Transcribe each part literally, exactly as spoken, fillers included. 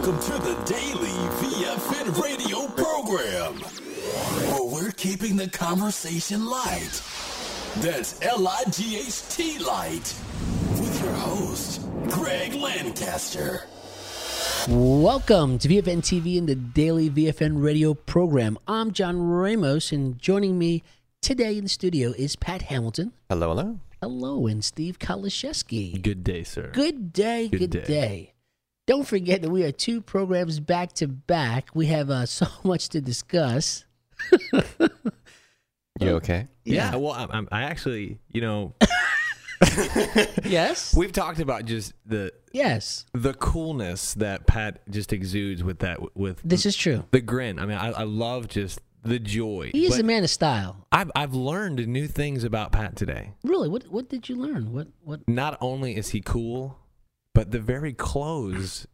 Welcome to the Daily V F N radio program, where we're keeping the conversation light. That's L I G H T light. With your host, Greg Lancaster. Welcome to V F N T V and the Daily V F N radio program. I'm John Ramos, and joining me today in the studio is Pat Hamilton. Hello, hello. Hello, and Steve Kaliszewski. Good day, sir. Good day, good, Good day. day. Don't forget that we are two programs back to back. We have uh, so much to discuss. You okay? Yeah. yeah well, I, I'm, I actually, you know, Yes. we've talked about just the Yes. the coolness that Pat just exudes with that with This is true. the grin. I mean, I, I love just the joy. He is But a man of style. I've I've learned new things about Pat today. Really? What What did you learn? What What? Not only is he cool, but the very clothes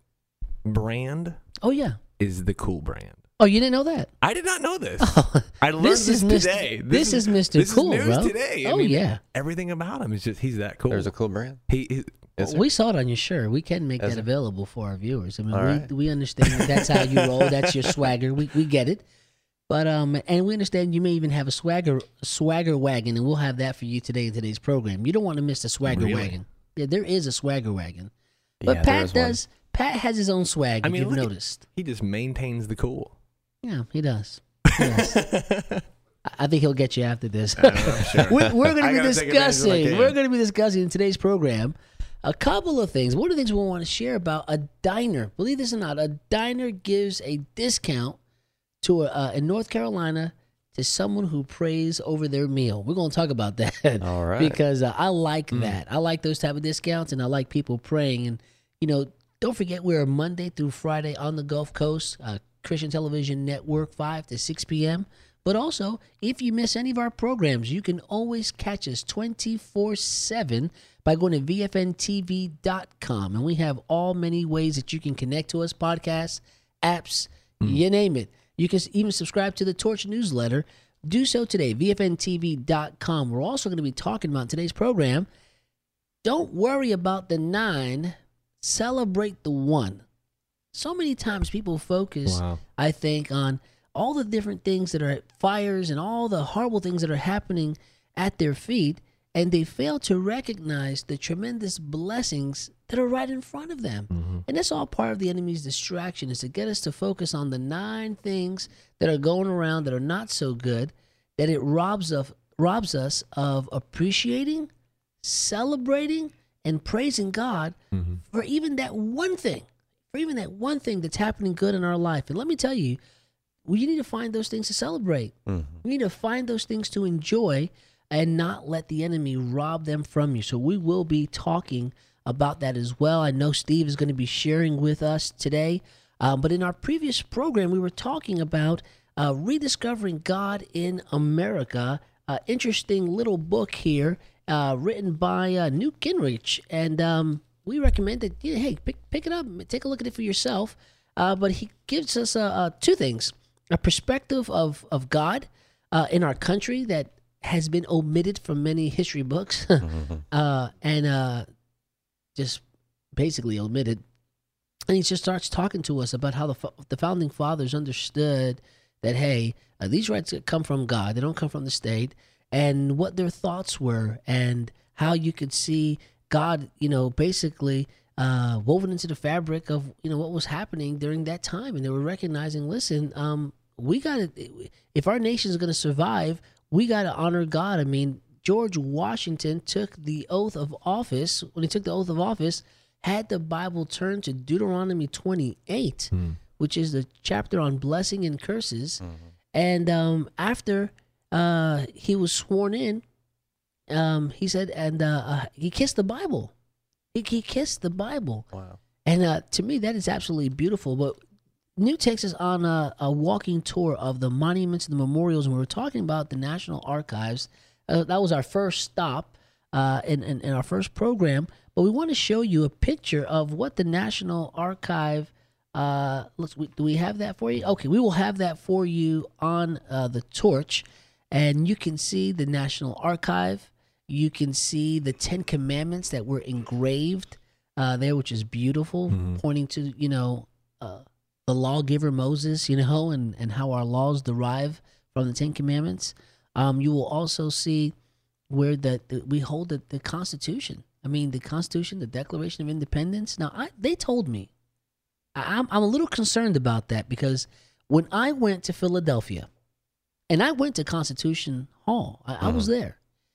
brand Oh yeah. is the cool brand. Oh, you didn't know that? I did not know this. Oh, I learned this this, is Mister today. This is Mister This Cool, is news bro. today. I Oh, mean, yeah. everything about him is just he's that cool. There's a cool brand. he, he Is We saw it on your shirt. We can make Is that it? available for our viewers. I mean, All we right. we understand that that's how you roll. That's your swagger. We we get it. But um, and we understand you may even have a swagger swagger wagon, and we'll have that for you today in today's program. You don't want to miss the swagger Really? wagon. Yeah, there is a swagger wagon. But Yeah, there Pat is one. does. Pat has his own swag. I if mean, you've look at- noticed. he just maintains the cool. Yeah, he does. He does. I- I think he'll get you after this. I'm sure. we're we're going I to be gotta take advantage when I discussing. can. We're going to be discussing in today's program a couple of things. One of the things we want to share about a diner. Believe this or not, a diner gives a discount to a, uh, in North Carolina to someone who prays over their meal. We're going to talk about that. All right. Because uh, I like that. I like those type of discounts, and I like people praying. And you know, don't forget we're Monday through Friday on the Gulf Coast, uh, Christian Television Network, five to six p.m. But also, if you miss any of our programs, you can always catch us twenty-four seven by going to V F N T V dot com. And we have all many ways that you can connect to us, podcasts, apps, you name it. You can even subscribe to the Torch newsletter. Do so today, V F N T V dot com. We're also going to be talking about in today's program, don't worry about the nine, celebrate the one. So many times people focus, Wow. I think, on all the different things that are fires and all the horrible things that are happening at their feet, and they fail to recognize the tremendous blessings that are right in front of them. Mm-hmm. And that's all part of the enemy's distraction, is to get us to focus on the nine things that are going around that are not so good, that it robs of robs us of appreciating, celebrating, and praising God Mm-hmm. for even that one thing, for even that one thing that's happening good in our life. And let me tell you, we need to find those things to celebrate. Mhm. We need to find those things to enjoy and not let the enemy rob them from you. So we will be talking about that as well. I know Steve is going to be sharing with us today. Um, but in our previous program, we were talking about uh, rediscovering God in America. Uh, interesting little book here uh, written by uh, Newt Gingrich. And um, we recommend that, yeah, hey, pick, pick it up, take a look at it for yourself. Uh, but he gives us uh, uh, two things: a perspective of, of God uh, in our country that has been omitted from many history books, uh, and uh, just basically omitted. And he just starts talking to us about how the fo- the founding fathers understood that, hey, uh, these rights come from God; they don't come from the state, and what their thoughts were, and how you could see God, you know, basically uh, woven into the fabric of, you know, what was happening during that time. And they were recognizing, listen, um, we got to, if our nation is going to survive, we got to honor God. I mean, George Washington took the oath of office. When he took the oath of office, had the Bible turn to Deuteronomy twenty-eight, which is the chapter on blessing and curses. And um, after uh, he was sworn in, um, he said, and uh, uh, he kissed the Bible. He, he kissed the Bible. Wow. And uh, to me, that is absolutely beautiful. But New takes us on a, a walking tour of the monuments and the memorials, and we were talking about the National Archives. Uh, that was our first stop uh, in, in, in our first program. But we want to show you a picture of what the National Archive. Uh, let's. We, do we have that for you? Okay, we will have that for you on uh, the torch, and you can see the National Archive. You can see the Ten Commandments that were engraved uh, there, which is beautiful, Mhm. pointing to, you know, uh, the lawgiver Moses, you know, and, and how our laws derive from the Ten Commandments. Um, you will also see where the, the we hold the, the Constitution. I mean, the Constitution, the Declaration of Independence. Now, I, they told me, I, I'm I'm a little concerned about that because when I went to Philadelphia, and I went to Constitution Hall, I, mm-hmm. I was there.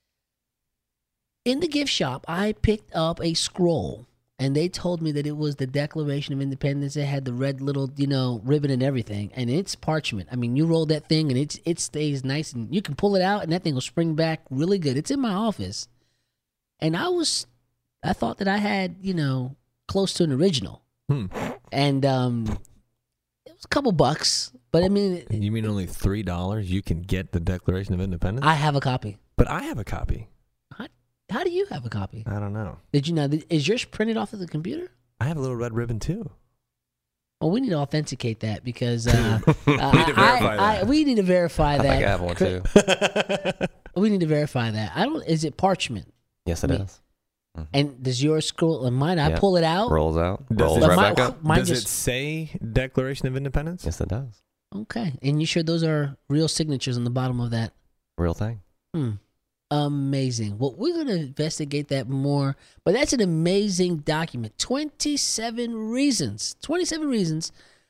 In the gift shop, I picked up a scroll. And they told me that it was the Declaration of Independence. It had the red little, you know, ribbon and everything. And it's parchment. I mean, you roll that thing and it's, it stays nice. And you can pull it out and that thing will spring back really good. It's in my office. And I was, I thought that I had, you know, close to an original. Hmm. And um, it was a couple bucks. But I mean. You mean only three dollars you can get the Declaration of Independence? I have a copy. But I have a copy. How, how do you have a copy? I don't know. Did you know? Is yours printed off of the computer? I have a little red ribbon too. Well, we need to authenticate that because uh, we uh, need to verify I, that. I, we need to verify I that. think I have one too. We need to verify that. I don't. Is it parchment? Yes, it I mean, is. Mm-hmm. And does yours scroll? And mine, I Yep. pull it out. Rolls out. Does Rolls it- right Mine- back up. mine Does just- it say Declaration of Independence? Yes, it does. Okay, and you sure those are real signatures on the bottom of that? Real thing. Hmm. Amazing. Well, we're going to investigate that more, but that's an amazing document. twenty-seven reasons, twenty-seven reasons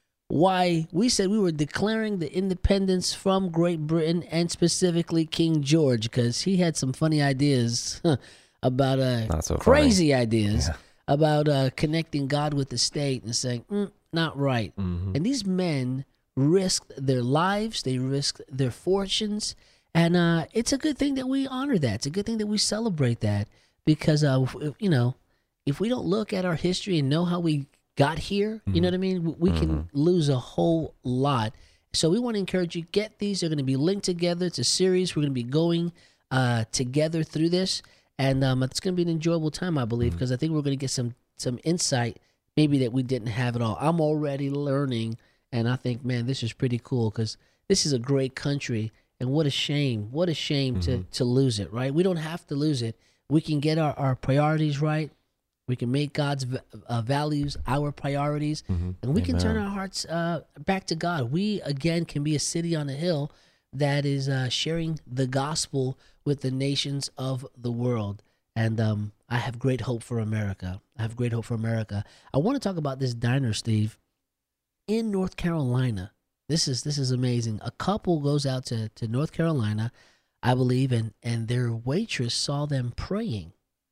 why we said we were declaring the independence from Great Britain and specifically King George, because he had some funny ideas about uh, Not so crazy ideas Yeah. about uh, connecting God with the state and saying, mm, not right. Mm-hmm. And these men risked their lives, they risked their fortunes. And uh, it's a good thing that we honor that. It's a good thing that we celebrate that because, uh, if, you know, if we don't look at our history and know how we got here, mm-hmm. you know what I mean, we can mm-hmm. lose a whole lot. So we want to encourage you, get these. They're going to be linked together. It's a series. We're going to be going uh, together through this. And um, it's going to be an enjoyable time, I believe, because mm-hmm. I think we're going to get some, some insight maybe that we didn't have at all. I'm already learning, and I think, man, this is pretty cool because this is a great country. And what a shame, what a shame mm-hmm. to, to lose it, right? We don't have to lose it. We can get our, our priorities right. We can make God's uh, values our priorities. Mm-hmm. And we Amen. Can turn our hearts uh, back to God. We, again, can be a city on a hill that is uh, sharing the gospel with the nations of the world. And um, I have great hope for America. I have great hope for America. I want to talk about this diner, Steve, in North Carolina. This is this is amazing. A couple goes out to, to North Carolina, I believe, and, and their waitress saw them praying.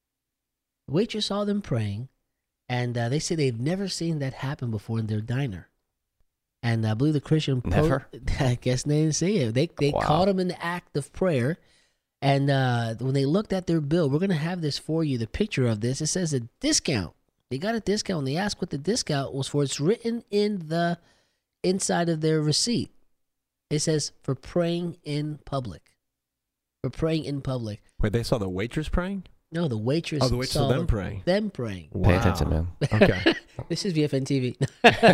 The waitress saw them praying, and uh, they say they've never seen that happen before in their diner. And I believe the Christian Never? Po- I guess they didn't see it. They they Wow. caught them in the act of prayer, and uh, when they looked at their bill, we're going to have this for you, the picture of this. It says a discount. They got a discount. And they asked what the discount was for. It's written in the inside of their receipt. It says for praying in public. For praying in public. Wait, they saw the waitress praying? No, the waitress. Oh, the waitress saw saw them the- praying. Them praying. Wow. Pay attention, man. Okay. This is V F N T V.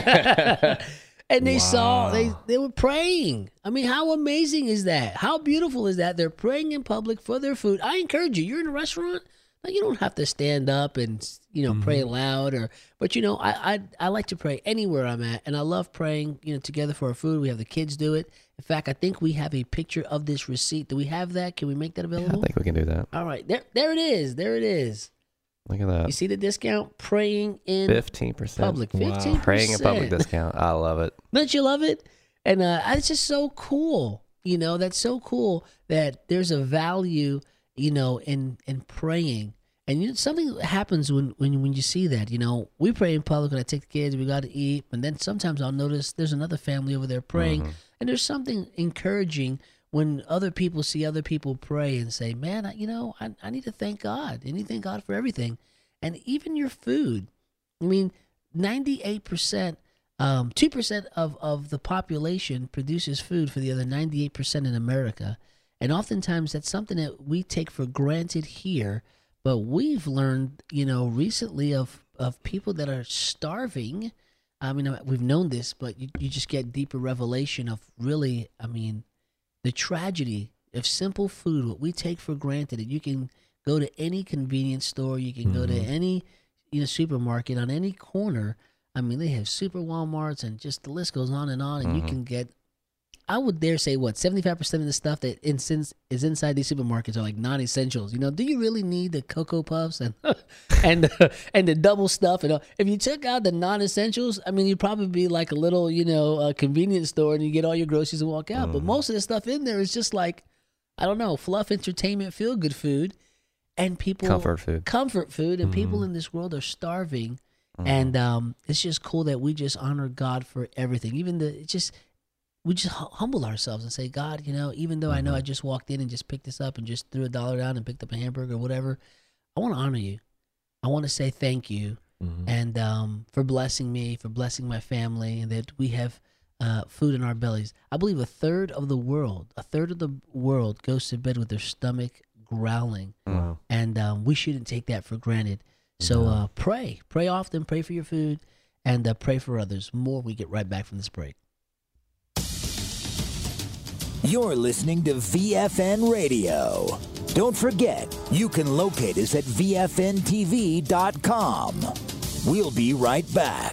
And they saw Wow. they they were praying. I mean, how amazing is that? How beautiful is that? They're praying in public for their food. I encourage you. You're in a restaurant. Like, you don't have to stand up and, you know, mm-hmm. pray loud or, but you know, I, I I like to pray anywhere I'm at, and I love praying, you know, together for our food. We have the kids do it. In fact, I think we have a picture of this receipt. Do we have that? Can we make that Yeah, available? I think we can do that. All right, there there it is. There it is. Look at that. You see the discount? Praying in Fifteen percent public. Wow. Fifteen percent. Praying in public discount. I love it. Don't you love it? And uh, it's just so cool. You know, that's so cool that there's a value, you know, in in praying. And you know, something happens when, when when you see that. You know, we pray in public when I take the kids, we got to eat. And then sometimes I'll notice there's another family over there praying. Mm-hmm. And there's something encouraging when other people see other people pray and say, man, I, you know, I, I need to thank God. I need to thank God for everything. And even your food. I mean, ninety-eight percent, um, two percent of, of the population produces food for the other ninety-eight percent in America. And oftentimes that's something that we take for granted here. But we've learned, you know, recently of, of people that are starving. I mean, we've known this, but you, you just get deeper revelation of really, I mean, the tragedy of simple food, what we take for granted. That you can go to any convenience store, you can mm-hmm. go to any, you know, supermarket on any corner, I mean, they have super Walmarts and just the list goes on and on. And Mhm. you can get, I would dare say, what, seventy-five percent of the stuff that in, is inside these supermarkets are like non-essentials. You know, do you really need the Cocoa Puffs and and uh, and the double stuff? And all? If you took out the non-essentials, I mean, you'd probably be like a little, you know, uh, convenience store and you get all your groceries and walk out. Mhm. But most of the stuff in there is just like, I don't know, fluff, entertainment, feel-good food. And people Comfort food. comfort food, and people Mhm. in this world are starving, Mhm. and um, it's just cool that we just honor God for everything. Even the it's just we just hu- humble ourselves and say, God, you know, even though I know I just walked in and just picked this up and just threw a dollar down and picked up a hamburger or whatever, I want to honor you. I want to say thank you, Mhm. and um, for blessing me, for blessing my family, and that we have uh, food in our bellies. I believe a third of the world, a third of the world goes to bed with their stomach growling. Wow. And um, we shouldn't take that for granted. So uh, pray. Pray often. Pray for your food. And uh, pray for others. More we get right back from this break. You're listening to V F N Radio. Don't forget, you can locate us at V F N T V dot com. We'll be right back.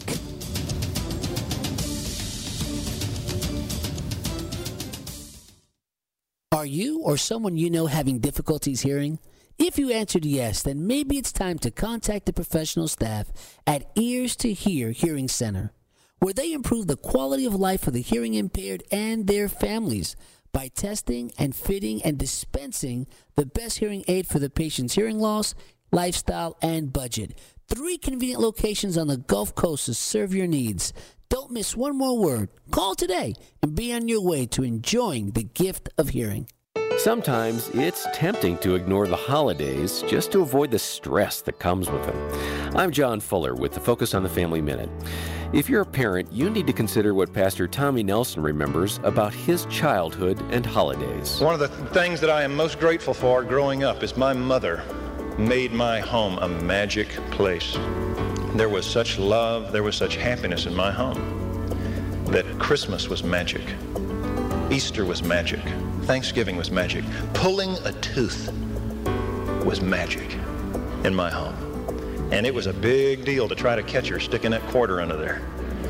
Are you or someone you know having difficulties hearing? If you answered yes, then maybe it's time to contact the professional staff at Ears to Hear Hearing Center, where they improve the quality of life for the hearing impaired and their families by testing and fitting and dispensing the best hearing aid for the patient's hearing loss, lifestyle, and budget. Three convenient locations on the Gulf Coast to serve your needs. Don't miss one more word. Call today and be on your way to enjoying the gift of hearing. Sometimes it's tempting to ignore the holidays just to avoid the stress that comes with them. I'm John Fuller with the Focus on the Family Minute. If you're a parent, you need to consider what Pastor Tommy Nelson remembers about his childhood and holidays. One of the things that I am most grateful for growing up is my mother made my home a magic place. There was such love, there was such happiness in my home that Christmas was magic, Easter was magic, Thanksgiving was magic, pulling a tooth was magic in my home. And it was a big deal to try to catch her sticking that quarter under there.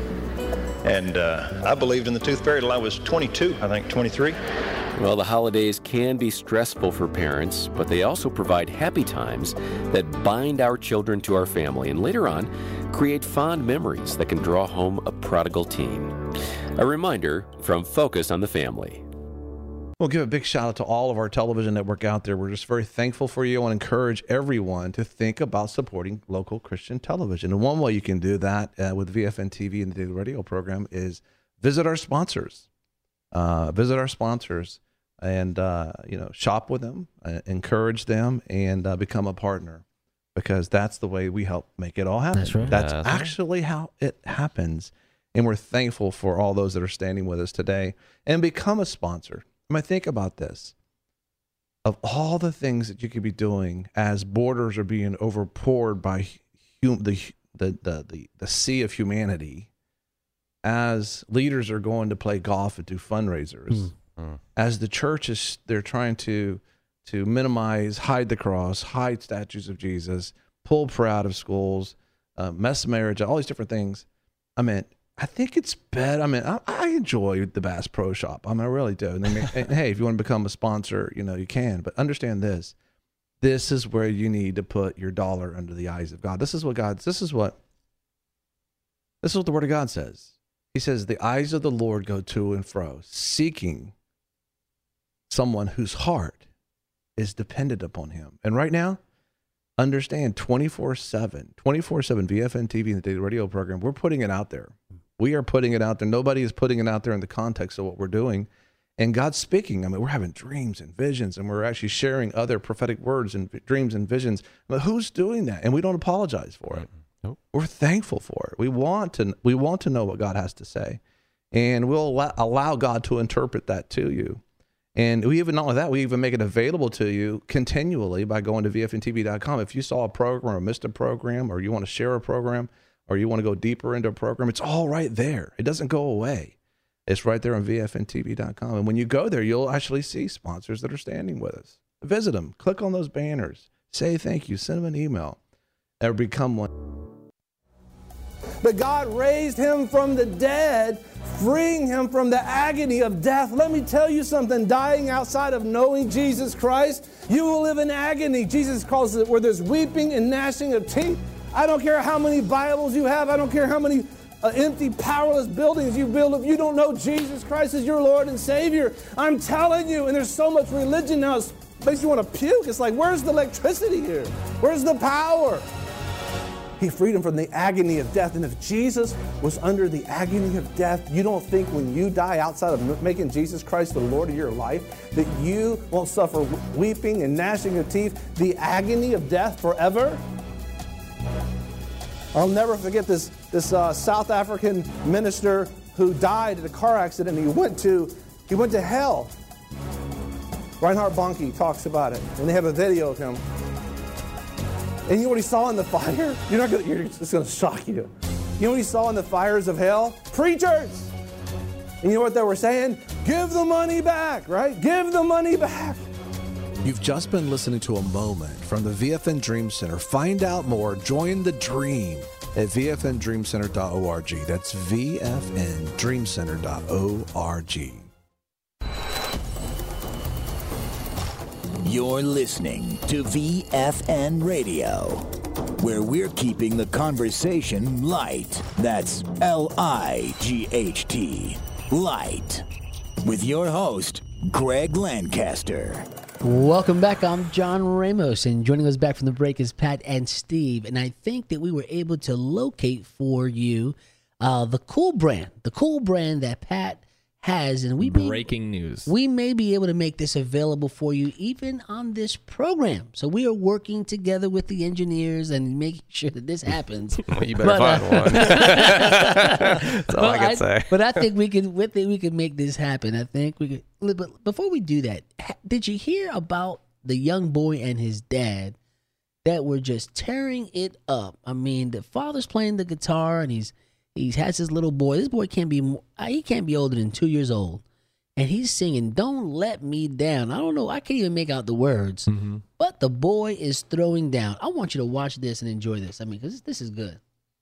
And uh, I believed in the tooth fairy till I was twenty-two, I think twenty-three. Well, the holidays can be stressful for parents, but they also provide happy times that bind our children to our family and later on create fond memories that can draw home a prodigal teen. A reminder from Focus on the Family. We'll give a big shout out to all of our television network out there. We're just very thankful for you. I want to encourage everyone to think about supporting local Christian television. And one way you can do that uh, with V F N T V and the Daily Radio program is visit our sponsors. Uh, visit our sponsors and, uh, you know, shop with them, uh, encourage them, and uh, become a partner, because that's the way we help make it all happen. That's right. That's That's right. actually how it happens. And we're thankful for all those that are standing with us today. And become a sponsor. I mean, think about this. Of all the things that you could be doing as borders are being overpoured by hum- the, the, the, the, the sea of humanity, as leaders are going to play golf and do fundraisers, Mm. as the church is, they're trying to, to minimize, hide the cross, hide statues of Jesus, pull prayer out of schools, uh, mess marriage, all these different things. I mean, I think it's better. I mean, I, I enjoy the Bass Pro Shop. I mean, I really do. And I mean, and hey, if you want to become a sponsor, you know, you can. But understand this: this is where you need to put your dollar under the eyes of God. This is what God. This is what. This is what the Word of God says. He says, "The eyes of the Lord go to and fro, seeking someone whose heart is dependent upon Him." And right now, understand twenty-four seven, twenty-four seven V F N T V and the Daily Radio program, we're putting it out there. We are putting it out there. Nobody is putting it out there in the context of what we're doing. And God's speaking. I mean, we're having dreams and visions, and we're actually sharing other prophetic words and v- dreams and visions. But who's doing that? And we don't apologize for it. Nope. We're thankful for it. We want to we want to know what God has to say. And we'll allow, allow God to interpret that to you. And we even, not only that, we even make it available to you continually by going to V F N T V dot com. If you saw a program or missed a program, or you want to share a program, or you want to go deeper into a program, it's all right there. It doesn't go away. It's right there on V F N T V dot com. And when you go there, you'll actually see sponsors that are standing with us. Visit them. Click on those banners. Say thank you. Send them an email. Or become one. but God raised him from the dead, freeing him from the agony of death. Let me tell you something, dying outside of knowing Jesus Christ, you will live in agony. Jesus calls it where there's weeping and gnashing of teeth. I don't care how many Bibles you have. I don't care how many uh, empty, powerless buildings you build. If you don't know Jesus Christ as your Lord and Savior, I'm telling you, and there's so much religion now, it makes you want to puke. It's like, where's the electricity here? Where's the power? He freed him from the agony of death. And if Jesus was under the agony of death, you don't think when you die outside of making Jesus Christ the Lord of your life, that you won't suffer weeping and gnashing of teeth, the agony of death forever? I'll never forget this, this uh, South African minister who died in a car accident. He went to, he went to hell. Reinhard Bonnke talks about it, and they have a video of him. And you know what he saw in the fire? You're not gonna, you're, it's going to shock you. You know what he saw in the fires of hell? Preachers! And you know what they were saying? Give the money back, right? Give the money back. You've just been listening to a moment from the V F N Dream Center. Find out more. Join the dream at v f n dream center dot org. That's v f n dream center dot org. You're listening to V F N Radio, where we're keeping the conversation light. That's L I G H T, light. With your host, Greg Lancaster. Welcome back. I'm John Ramos, and joining us back from the break is Pat and Steve. And I think that we were able to locate for you uh, the Cool brand, the Cool brand that Pat has, and we breaking may, news. We may be able to make this available for you even on this program. So we are working together with the engineers and making sure that this happens. Well, you better but, find uh, one. That's all well, I can I, say. But I think we could. With it, we could make this happen. I think we could. But before we do that, did you hear about the young boy and his dad that were just tearing it up? I mean, the father's playing the guitar and he's. He has his little boy. This boy can't be he can't be older than two years old, and he's singing "Don't Let Me Down." I don't know. I can't even make out the words, mm-hmm. but the boy is throwing down. I want you to watch this and enjoy this. I mean, because this is good.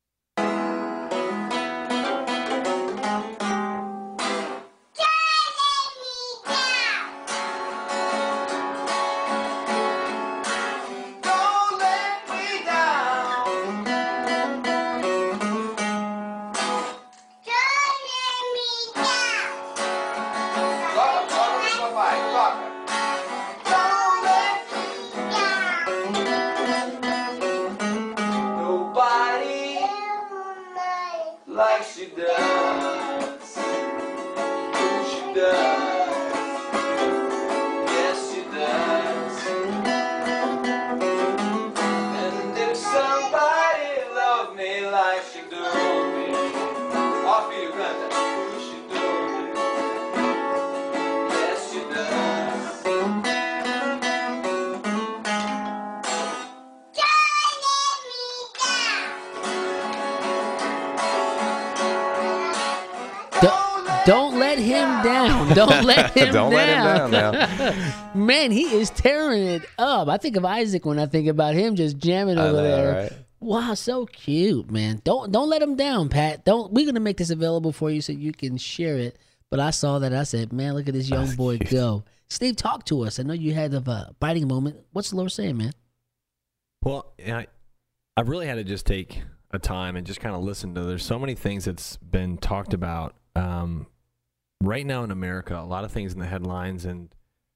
Don't let him down. Don't let him Don't down. let him down now. Man, he is tearing it up. I think of Isaac when I think about him just jamming over know, there. right? Wow, so cute, man. Don't don't let him down, Pat. Don't. We're gonna make this available for you so you can share it. But I saw that. I said, man, look at this young That's boy cute. go. Steve, talk to us. I know you had a biting moment. What's the Lord saying, man? Well, I, I really had to just take a time and just kind of listen to. There's so many things that's been talked about um, right now in America. A lot of things in the headlines, and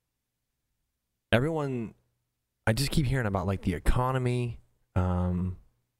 everyone. I just keep hearing about like the economy, um,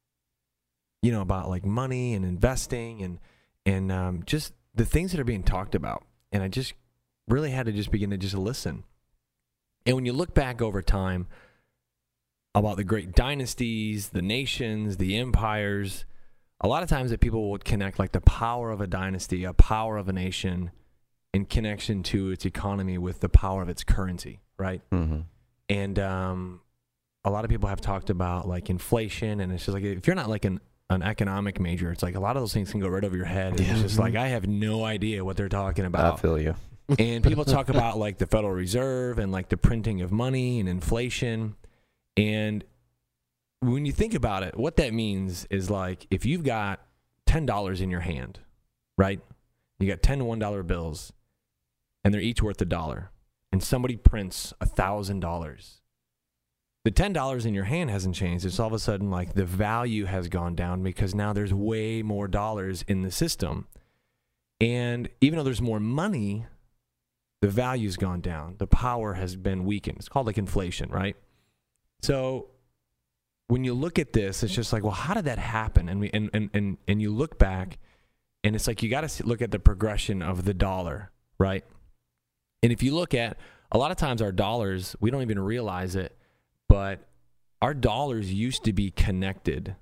you know, about like money and investing, and and um, just the things that are being talked about. And I just really had to just begin to just listen. And when you look back over time about the great dynasties, the nations, the empires, a lot of times that people would connect like the power of a dynasty, a power of a nation in connection to its economy with the power of its currency, right? Mm-hmm. And um, a lot of people have talked about like inflation, and it's just like, if you're not like an, an economic major, it's like a lot of those things can go right over your head. And it's just like, I have no idea what they're talking about. I feel you. And people talk about like the Federal Reserve and like the printing of money and inflation. And when you think about it, what that means is like if you've got ten dollars in your hand, right? You got ten one dollar bills, and they're each worth a dollar. And somebody prints one thousand dollars. The ten dollars in your hand hasn't changed. It's all of a sudden like the value has gone down because now there's way more dollars in the system. And even though there's more money, the value's gone down. The power has been weakened. It's called like inflation, right? So when you look at this, it's just like, well, how did that happen? And we and and and, and you look back, and it's like you got to look at the progression of the dollar, right? And if you look at a lot of times our dollars, we don't even realize it, but our dollars used to be connected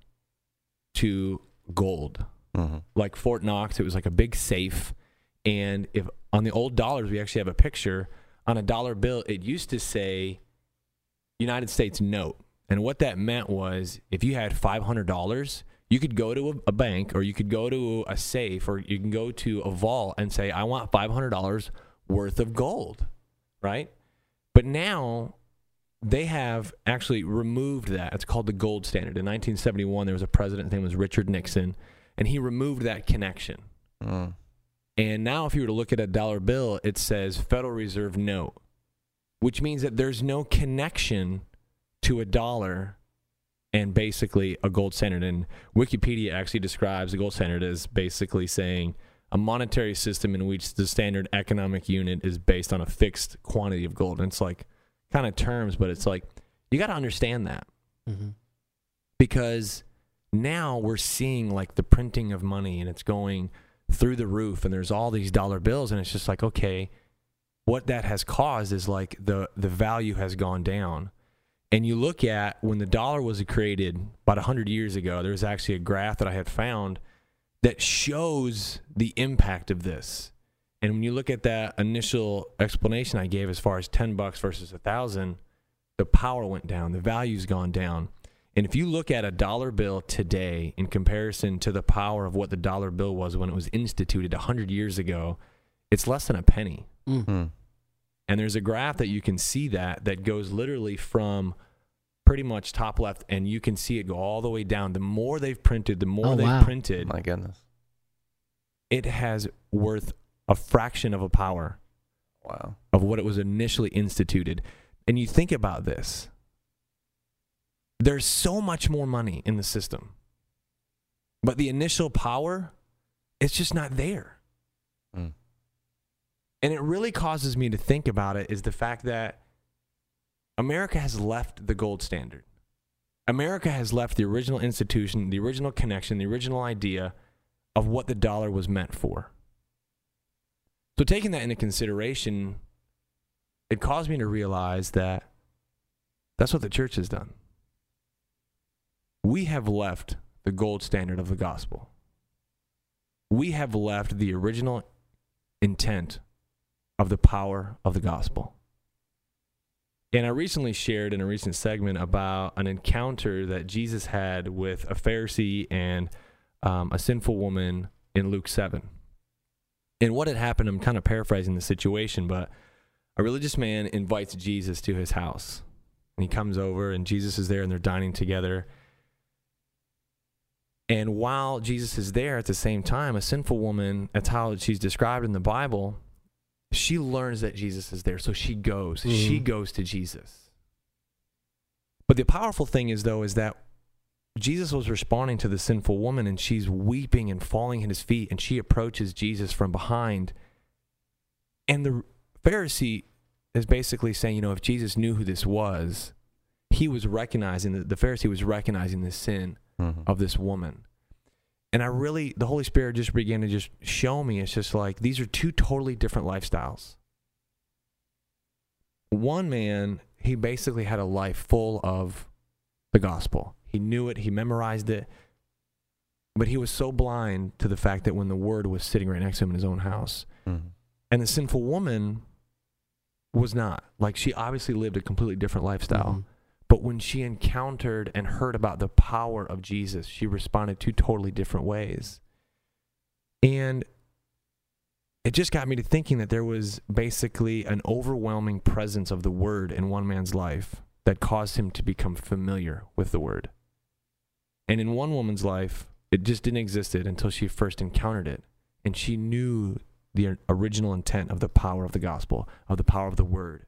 to gold. Mm-hmm. Like Fort Knox, it was like a big safe. And if on the old dollars, we actually have a picture on a dollar bill, it used to say United States note. And what that meant was if you had five hundred dollars, you could go to a, a bank or you could go to a safe or you can go to a vault and say, I want five hundred dollars worth of gold, right? But now they have actually removed that. It's called the gold standard. In nineteen seventy-one, there was a president, his name was Richard Nixon, and he removed that connection. Mm. And now if you were to look at a dollar bill, it says Federal Reserve note, which means that there's no connection to a dollar and basically a gold standard. And Wikipedia actually describes the gold standard as basically saying a monetary system in which the standard economic unit is based on a fixed quantity of gold. And it's like kind of terms, but it's like you got to understand that. Mm-hmm. Because now we're seeing like the printing of money and it's going through the roof and there's all these dollar bills and it's just like, okay, what that has caused is like the, the value has gone down. And you look at when the dollar was created about one hundred years ago, there was actually a graph that I had found that shows the impact of this. And when you look at that initial explanation I gave as far as ten bucks versus a thousand, the power went down, the value's gone down. And if you look at a dollar bill today in comparison to the power of what the dollar bill was when it was instituted one hundred years ago, it's less than a penny. Mm-hmm. And there's a graph that you can see that that goes literally from pretty much top left, and you can see it go all the way down. The more they've printed, the more oh, they've wow. printed. My goodness. It has worth a fraction of a power wow. of what it was initially instituted. And you think about this. There's so much more money in the system. But the initial power, it's just not there. Mm. And it really causes me to think about it is the fact that America has left the gold standard. America has left the original institution, the original connection, the original idea of what the dollar was meant for. So taking that into consideration, it caused me to realize that that's what the church has done. We have left the gold standard of the gospel. We have left the original intent of the power of the gospel. And I recently shared in a recent segment about an encounter that Jesus had with a Pharisee and um, a sinful woman in Luke seven. And what had happened, I'm kind of paraphrasing the situation, but a religious man invites Jesus to his house. And he comes over, and Jesus is there, and they're dining together. And while Jesus is there at the same time, a sinful woman, that's how she's described in the Bible, she learns that Jesus is there. So she goes. Mm. She goes to Jesus. But the powerful thing is, though, is that Jesus was responding to the sinful woman, and she's weeping and falling at his feet, and she approaches Jesus from behind. And the Pharisee is basically saying, you know, if Jesus knew who this was, he was recognizing, the, the Pharisee was recognizing the sin mm-hmm. of this woman. And I really, the Holy Spirit just began to just show me, it's just like, these are two totally different lifestyles. One man, he basically had a life full of the gospel. He knew it, he memorized it, but he was so blind to the fact that when the word was sitting right next to him in his own house. Mm-hmm. And the sinful woman was not. Like, she obviously lived a completely different lifestyle. Mm-hmm. But when she encountered and heard about the power of Jesus, she responded two totally different ways. And it just got me to thinking that there was basically an overwhelming presence of the word in one man's life that caused him to become familiar with the word. And in one woman's life, It just didn't exist until she first encountered it. And she knew the original intent of the power of the gospel, of the power of the word.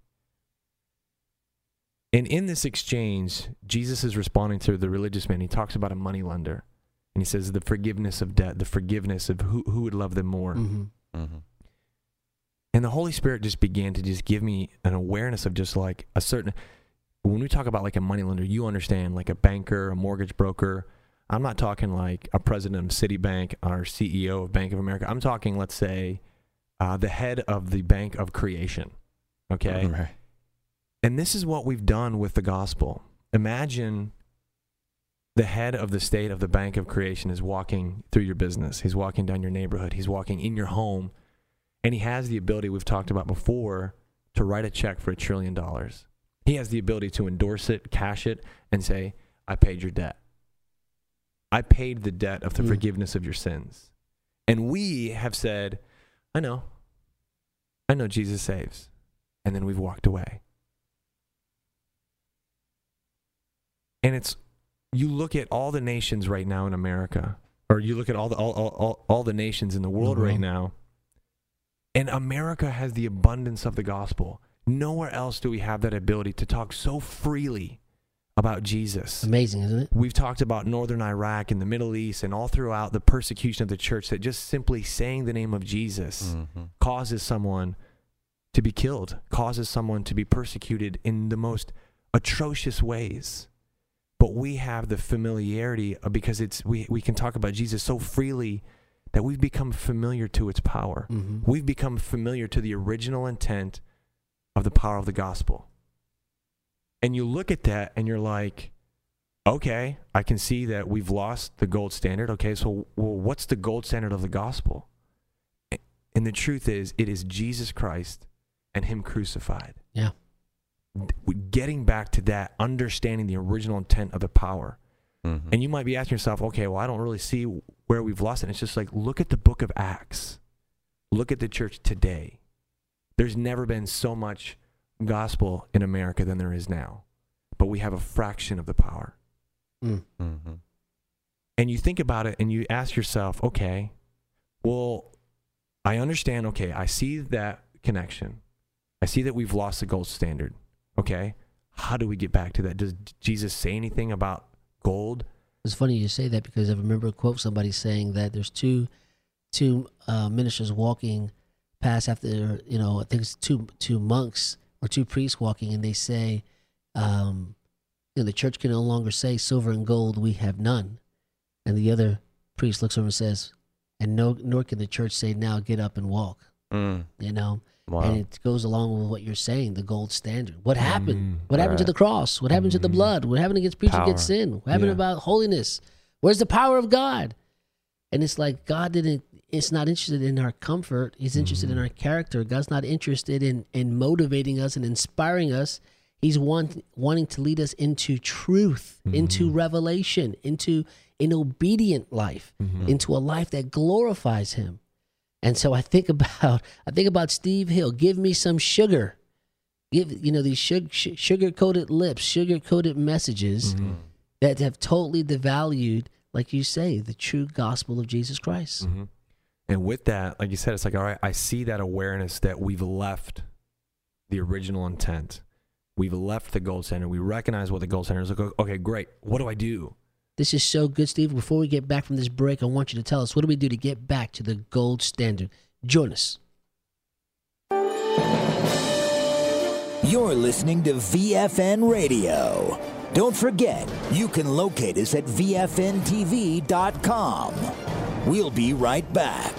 And in this exchange, Jesus is responding to the religious man. He talks about a money lender. And he says the forgiveness of debt, the forgiveness of who, who would love them more. Mm-hmm. Mm-hmm. And the Holy Spirit just began to just give me an awareness of just like a certain, when we talk about like a money lender, you understand like a banker, a mortgage broker. I'm not talking like a president of Citibank or C E O of Bank of America. I'm talking, let's say, uh, the head of the Bank of Creation. Okay? Right. And this is what we've done with the gospel. Imagine the head of the state of the Bank of Creation is walking through your business. He's walking down your neighborhood. He's walking in your home. And he has the ability, we've talked about before, to write a check for a trillion dollars. He has the ability to endorse it, cash it, and say, I paid your debt. I paid the debt of the mm. forgiveness of your sins. And we have said, I know. I know Jesus saves. And then we've walked away. And it's, you look at all the nations right now in America, or you look at all the all all, all, all the nations in the world mm-hmm. right now, and America has the abundance of the gospel. Nowhere else do we have that ability to talk so freely about Jesus. Amazing, isn't it? We've talked about northern Iraq and the Middle East and all throughout the persecution of the church, that just simply saying the name of Jesus mm-hmm. causes someone to be killed, causes someone to be persecuted in the most atrocious ways. But we have the familiarity of, because it's we, we can talk about Jesus so freely that we've become familiar to its power. Mm-hmm. We've become familiar to the original intent of the power of the gospel. And you look at that and you're like, okay, I can see that we've lost the gold standard. Okay, so well, what's the gold standard of the gospel? And the truth is, it is Jesus Christ and him crucified. Yeah. Getting back to that, understanding the original intent of the power. Mm-hmm. And you might be asking yourself, okay, well, I don't really see where we've lost it. It's just like, look at the book of Acts. Look at the church today. There's never been so much gospel in America than there is now. But we have a fraction of the power. Mm. Mm-hmm. And you think about it and you ask yourself, okay, well, I understand, okay, I see that connection. I see that we've lost the gold standard. Okay, how do we get back to that? Does Jesus say anything about gold? It's funny you say that, because I remember a quote somebody saying that there's two two uh, ministers walking past after, you know, I think it's two two monks or two priests walking, and they say, um, you know, the church can no longer say silver and gold we have none. And the other priest looks over and says, and no, nor can the church say now get up and walk. Mm. You know? Wow. And it goes along with what you're saying, the gold standard. What happened? Mm, what happened right. to the cross? What happened mm, to the blood? What happened against preaching power. against sin? What happened Yeah. about holiness? Where's the power of God? And it's like God didn't, it's not interested in our comfort. He's interested mm. in our character. God's not interested in, in motivating us and inspiring us. He's want, wanting to lead us into truth, mm. into revelation, into an obedient life, mm-hmm. into a life that glorifies him. And so I think about I think about Steve Hill. Give me some sugar. Give you know these sugar sugar coated lips, sugar coated messages mm-hmm. that have totally devalued, like you say, the true gospel of Jesus Christ. Mm-hmm. And with that, like you said, it's like, all right, I see that awareness that we've left the original intent. We've left the gold standard. We recognize what the gold standard is. Like, okay, great. What do I do? This is so good, Steve. Before we get back from this break, I want you to tell us, what do we do to get back to the gold standard? Join us. You're listening to V F N Radio. Don't forget, you can locate us at V F N T V dot com. We'll be right back.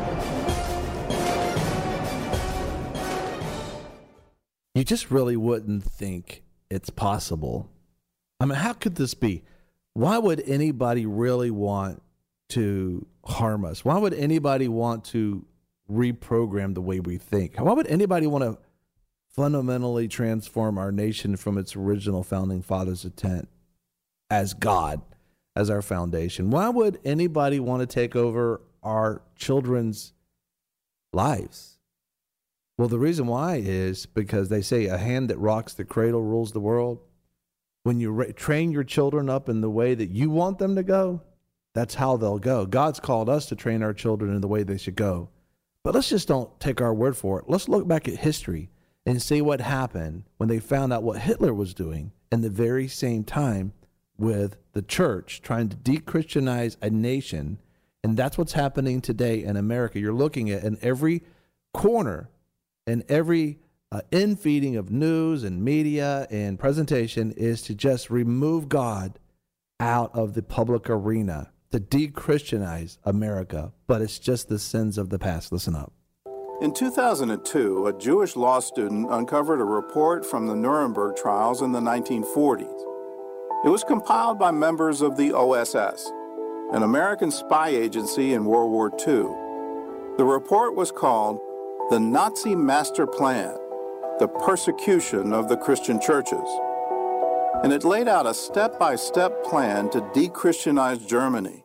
You just really wouldn't think it's possible. I mean, how could this be? Why would anybody really want to harm us? Why would anybody want to reprogram the way we think? Why would anybody want to fundamentally transform our nation from its original founding fathers' intent as God, as our foundation? Why would anybody want to take over our children's lives? Well, the reason why is because they say a hand that rocks the cradle rules the world. When you ra- train your children up in the way that you want them to go, that's how they'll go. God's called us to train our children in the way they should go. But let's just don't take our word for it. Let's look back at history and see what happened when they found out what Hitler was doing in the very same time with the church, trying to de-Christianize a nation. And that's what's happening today in America. You're looking at in every corner, in every uh, infeeding of news and media and presentation is to just remove God out of the public arena, to de-Christianize America. But it's just the sins of the past. Listen up. In two thousand two, a Jewish law student uncovered a report from the Nuremberg trials in the nineteen forties. It was compiled by members of the O S S, an American spy agency in World War Two. The report was called The Nazi Master Plan, the Persecution of the Christian Churches. And it laid out a step-by-step plan to de-Christianize Germany.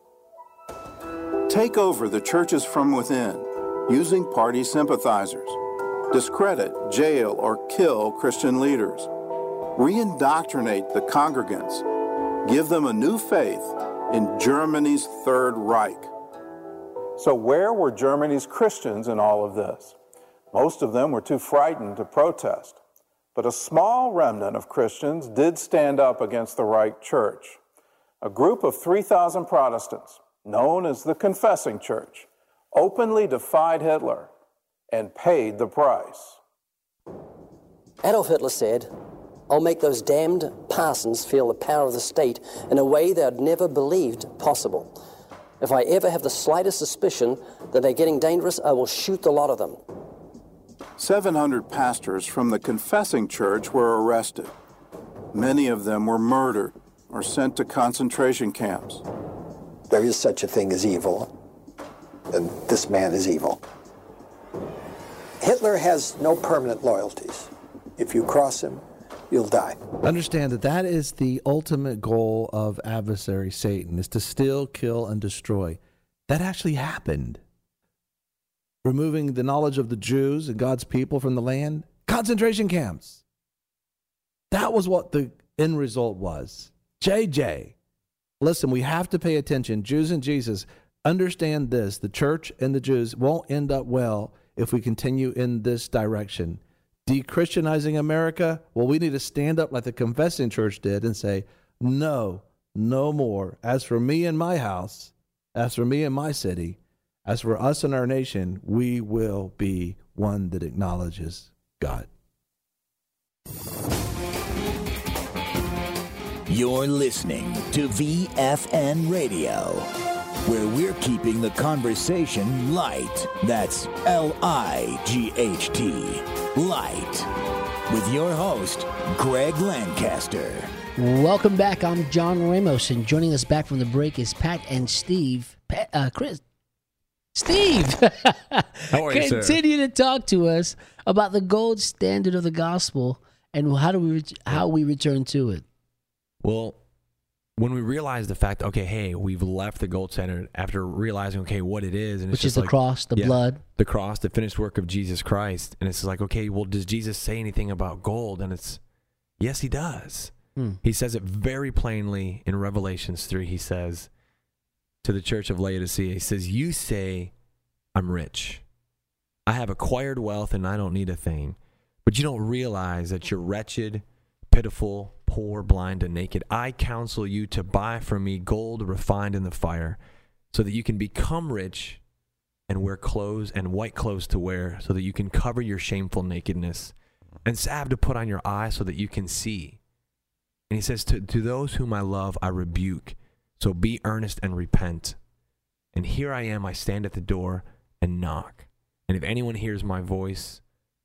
Take over the churches from within, using party sympathizers. Discredit, jail, or kill Christian leaders. Re-indoctrinate the congregants. Give them a new faith in Germany's Third Reich. So where were Germany's Christians in all of this? Most of them were too frightened to protest. But a small remnant of Christians did stand up against the Reich Church. A group of three thousand Protestants, known as the Confessing Church, openly defied Hitler and paid the price. Adolf Hitler said, "I'll make those damned parsons feel the power of the state in a way they had never believed possible. If I ever have the slightest suspicion that they're getting dangerous, I will shoot the lot of them." seven hundred pastors from the Confessing Church were arrested. Many of them were murdered or sent to concentration camps. There is such a thing as evil, and this man is evil. Hitler has no permanent loyalties. If you cross him, you'll die. Understand that that is the ultimate goal of adversary Satan, is to steal, kill, and destroy. That actually happened. Removing the knowledge of the Jews and God's people from the land, concentration camps. That was what the end result was. J J, listen, we have to pay attention. Jews and Jesus, understand this. The church and the Jews won't end up well if we continue in this direction. De-Christianizing America, well, we need to stand up like the Confessing Church did and say, no, no more. As for me and my house, as for me and my city, as for us and our nation, we will be one that acknowledges God. You're listening to V F N Radio, where we're keeping the conversation light. That's L I G H T, light. With your host, Greg Lancaster. Welcome back. I'm John Ramos, and joining us back from the break is Pat and Steve. Pat, uh, Chris. Steve, how are you, continue sir? to talk to us about the gold standard of the gospel and how do we how we return to it. Well, when we realize the fact, okay, hey, we've left the gold standard after realizing, okay, what it is, and it's which just is the like, cross, the yeah, blood, the cross, the finished work of Jesus Christ, and it's like, okay, well, does Jesus say anything about gold? And it's yes, he does. Hmm. He says it very plainly in Revelations three. He says to the church of Laodicea, he says, you say, I'm rich. I have acquired wealth and I don't need a thing. But you don't realize that you're wretched, pitiful, poor, blind, and naked. I counsel you to buy from me gold refined in the fire so that you can become rich and wear clothes and white clothes to wear so that you can cover your shameful nakedness, and salve to put on your eyes so that you can see. And he says, to, to those whom I love, I rebuke. So be earnest and repent. And here I am, I stand at the door and knock. And if anyone hears my voice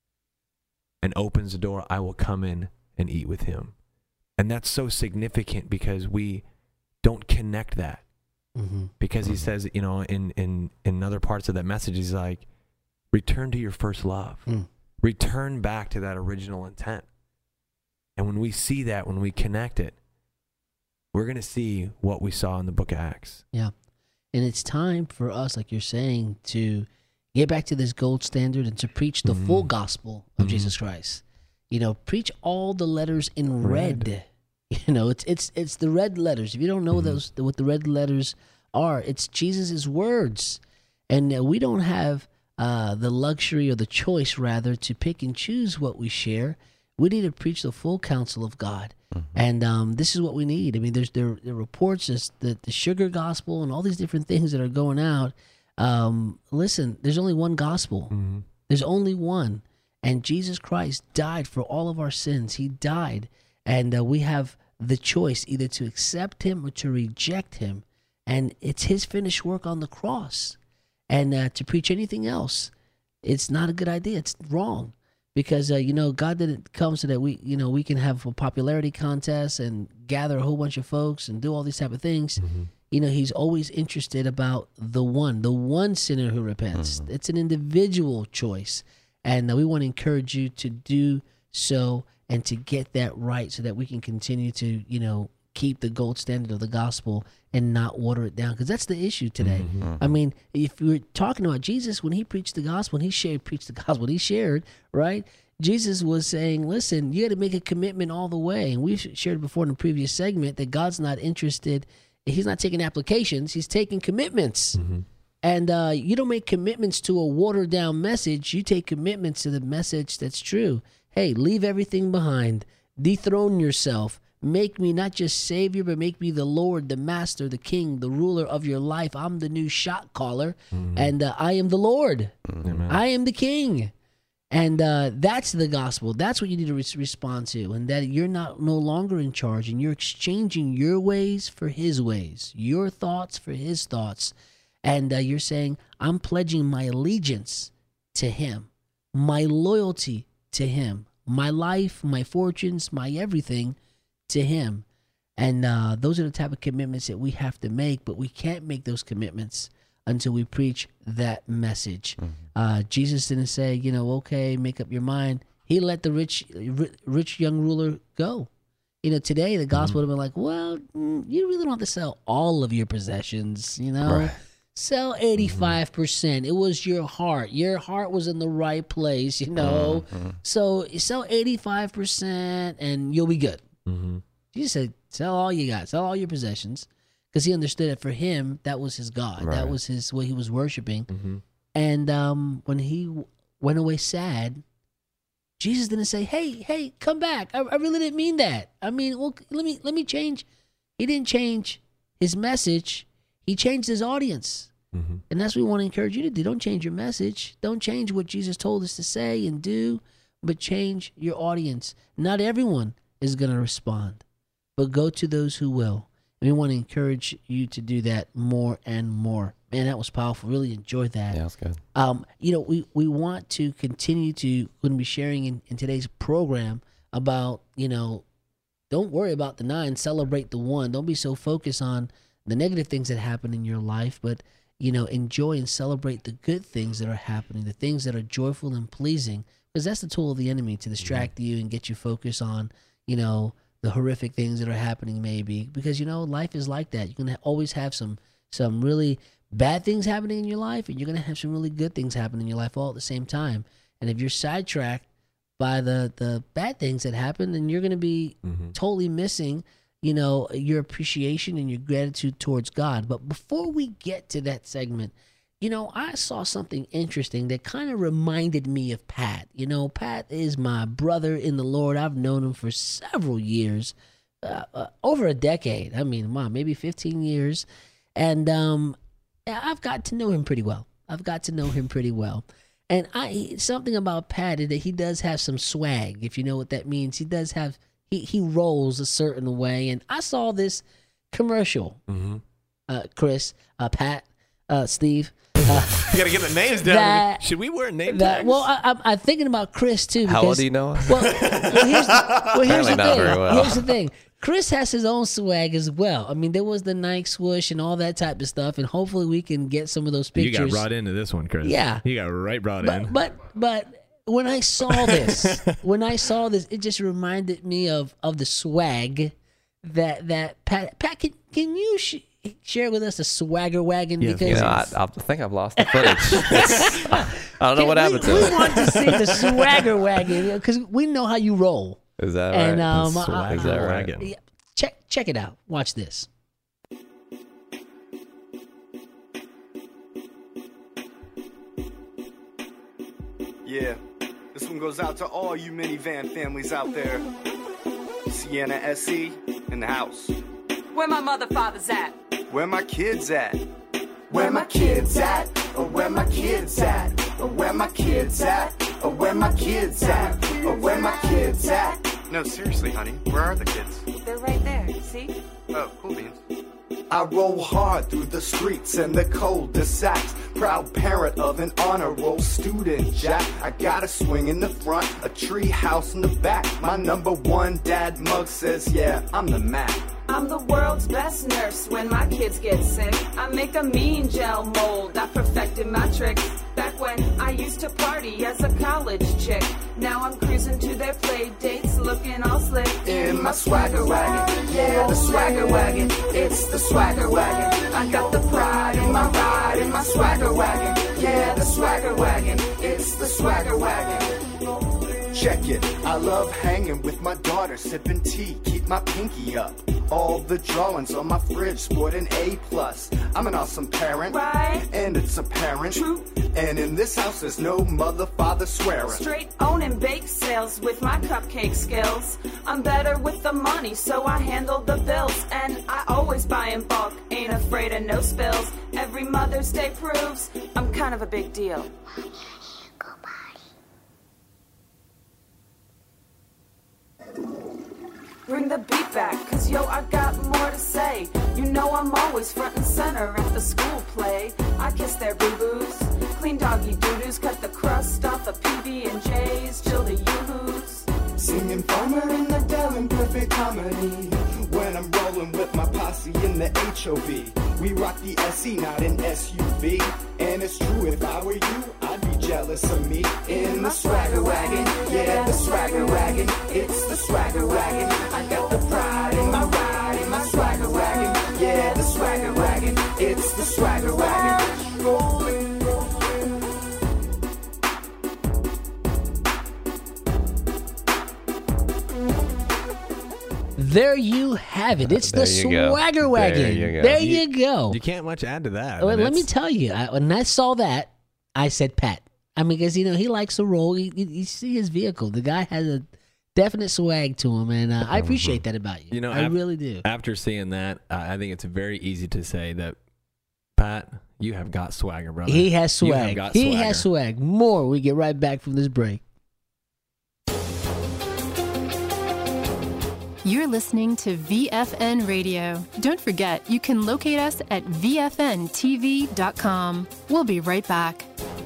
and opens the door, I will come in and eat with him. And that's so significant because we don't connect that. Mm-hmm. Because he says, you know, in, in, in other parts of that message, he's like, return to your first love. Mm. Return back to that original intent. And when we see that, when we connect it, we're going to see what we saw in the book of Acts. Yeah. And it's time for us, like you're saying, to get back to this gold standard and to preach the mm-hmm. full gospel of mm-hmm. Jesus Christ. You know, preach all the letters in red. red. You know, it's it's it's the red letters. If you don't know mm-hmm. those what the red letters are. It's Jesus' words. And uh, we don't have uh, the luxury or the choice, rather, to pick and choose what we share. We need to preach the full counsel of God. Mm-hmm. And um, this is what we need. I mean, there's there, there are reports that the sugar gospel and all these different things that are going out. Um, listen, there's only one gospel. Mm-hmm. There's only one. And Jesus Christ died for all of our sins. He died. And uh, we have the choice either to accept him or to reject him. And it's his finished work on the cross. And uh, to preach anything else, it's not a good idea. It's wrong. Because, uh, you know, God didn't come so that we, you know, we can have a popularity contest and gather a whole bunch of folks and do all these type of things. Mm-hmm. You know, he's always interested about the one, the one sinner who repents. Mm-hmm. It's an individual choice. And uh, we want to encourage you to do so and to get that right so that we can continue to, you know, keep the gold standard of the gospel and not water it down. Because that's the issue today. Mm-hmm. I mean, if we're talking about Jesus, when he preached the gospel, when he shared, preached the gospel, he shared, right? Jesus was saying, listen, you got to make a commitment all the way. And we've shared before in the previous segment that God's not interested. He's not taking applications. He's taking commitments. Mm-hmm. And uh, you don't make commitments to a watered down message. You take commitments to the message that's true. Hey, leave everything behind. Dethrone yourself. Make me not just Savior, but make me the Lord, the Master, the King, the ruler of your life. I'm the new shot caller, mm-hmm. and uh, I am the Lord. Mm-hmm. I am the King. And uh, that's the gospel. That's what you need to re- respond to, and that you're not no longer in charge, and you're exchanging your ways for his ways, your thoughts for his thoughts. And uh, you're saying, I'm pledging my allegiance to him, my loyalty to him, my life, my fortunes, my everything to him. And uh, those are the type of commitments that we have to make, but we can't make those commitments until we preach that message. Mm-hmm. Uh, Jesus didn't say, you know, okay, make up your mind. He let the rich rich young ruler go. You know, today the gospel mm-hmm. would have been like, well, you really don't have to sell all of your possessions, you know. Right. Sell eighty-five percent. Mm-hmm. It was your heart. Your heart was in the right place, you know. Mm-hmm. So sell eighty-five percent and you'll be good. Mm-hmm. Jesus said, sell all you got, sell all your possessions, because he understood that for him, that was his God. Right. That was his what he was worshiping. Mm-hmm. And um, when he w- went away sad, Jesus didn't say, hey, hey, come back. I, I really didn't mean that. I mean, well, let me let me change. He didn't change his message. He changed his audience. Mm-hmm. And that's what we want to encourage you to do. Don't change your message. Don't change what Jesus told us to say and do, but change your audience. Not everyone is going to respond, but go to those who will. And we want to encourage you to do that more and more. Man, that was powerful. Really enjoyed that. Yeah, that's good. Um, you know, we, we want to continue to, we're going to be sharing in, in today's program about, you know, don't worry about the nine, celebrate the one. Don't be so focused on the negative things that happen in your life, but, you know, enjoy and celebrate the good things that are happening, the things that are joyful and pleasing, because that's the tool of the enemy, to distract mm-hmm. you and get you focused on, you know, the horrific things that are happening maybe, because, you know, life is like that. You're going to always have some some really bad things happening in your life, and you're going to have some really good things happening in your life all at the same time. And if you're sidetracked by the, the bad things that happen, then you're going to be mm-hmm. totally missing, you know, your appreciation and your gratitude towards God. But before we get to that segment, you know, I saw something interesting that kind of reminded me of Pat. You know, Pat is my brother in the Lord. I've known him for several years, uh, uh, over a decade. I mean, mom, maybe fifteen years. And um, I've got to know him pretty well. I've got to know him pretty well. And I something about Pat is that he does have some swag, if you know what that means. He does have, he, he rolls a certain way. And I saw this commercial, mm-hmm. uh, Chris, uh, Pat, uh, Steve. Uh, you gotta get the names down. That, Should we wear name that, tags? Well, I, I'm, I'm thinking about Chris too. Because, How old do you know? Well, well, here's, well, here's the thing. Well. Here's the thing. Chris has his own swag as well. I mean, there was the Nike swoosh and all that type of stuff, and hopefully we can get some of those pictures. You got brought into this one, Chris. Yeah, you got right brought but, in. But but when I saw this, when I saw this, it just reminded me of of the swag that that Pat. Pat, can, can you sh- share with us a swagger wagon? Yes, because you know, I, I think I've lost the footage. I don't know can what we, happened to we it. We want to see the swagger wagon because we know how you roll. Is that and, right? Um, Is that right? Yeah, check check it out. Watch this. Yeah, this one goes out to all you minivan families out there. Sienna S E in the house. Where my mother father's at? Where my kids at? Where my kids at? Or where my kids at? Or where my kids at? Or where my kids at? Or where my kids at? No, seriously, honey, where are the kids? They're right there, see? Oh, cool beans. I roll hard through the streets and the cul-de-sacs. Proud parent of an honor roll student, Jack. I got a swing in the front, a tree house in the back. My number one dad mug says, yeah, I'm the Mac. I'm the world's best nurse when my kids get sick. I make a mean gel mold, I perfected my tricks. Back when I used to party as a college chick. Now I'm cruising to their play dates, looking all slick. In my swagger wagon, yeah, the swagger wagon. It's the swagger wagon. I got the pride in my ride in my swagger wagon. Yeah, the swagger wagon. It's the swagger wagon. Check it. I love hanging with my daughter, sipping tea, keep my pinky up. All the drawings on my fridge sport an A plus. I'm an awesome parent, right? And it's apparent. True. And in this house there's no mother father swearing. Straight owning bake sales with my cupcake skills. I'm better with the money, so I handle the bills. And I always buy in bulk, ain't afraid of no spills. Every Mother's Day proves I'm kind of a big deal. Bring the beat back, cause yo, I got more to say. You know I'm always front and center at the school play. I kiss their boo-boos, clean doggy doo-doos, cut the crust off the P B and J's, chill the yoo-hoos. Singing Farmer in the Dell in perfect harmony. When I'm rolling with my posse in the H O V. We rock the S E, not an S U V. And it's true, if I were you, I'd be jealous of me. In the swagger wagon, yeah, the swagger wagon. It's the swagger wagon. I got the pride in my ride in my swagger wagon. Yeah, the swagger wagon. It's the swagger wagon. Rolling, rolling. There you have it. It's the There you go. swagger wagon. There you go. There You- you go. You can't much add to that. Well, I mean, let me it's- tell you, I, when I saw that, I said Pat. I mean, because, you know, he likes to roll. You, you, you see his vehicle. The guy has a definite swag to him, and uh, I appreciate that about you. You know, I af- really do. After seeing that, uh, I think it's very easy to say that, Pat, you have got swagger, brother. He has You have swag. got He swagger. has swag. More. We get right back from this break. You're listening to V F N Radio. Don't forget, you can locate us at V F N T V dot com. We'll be right back.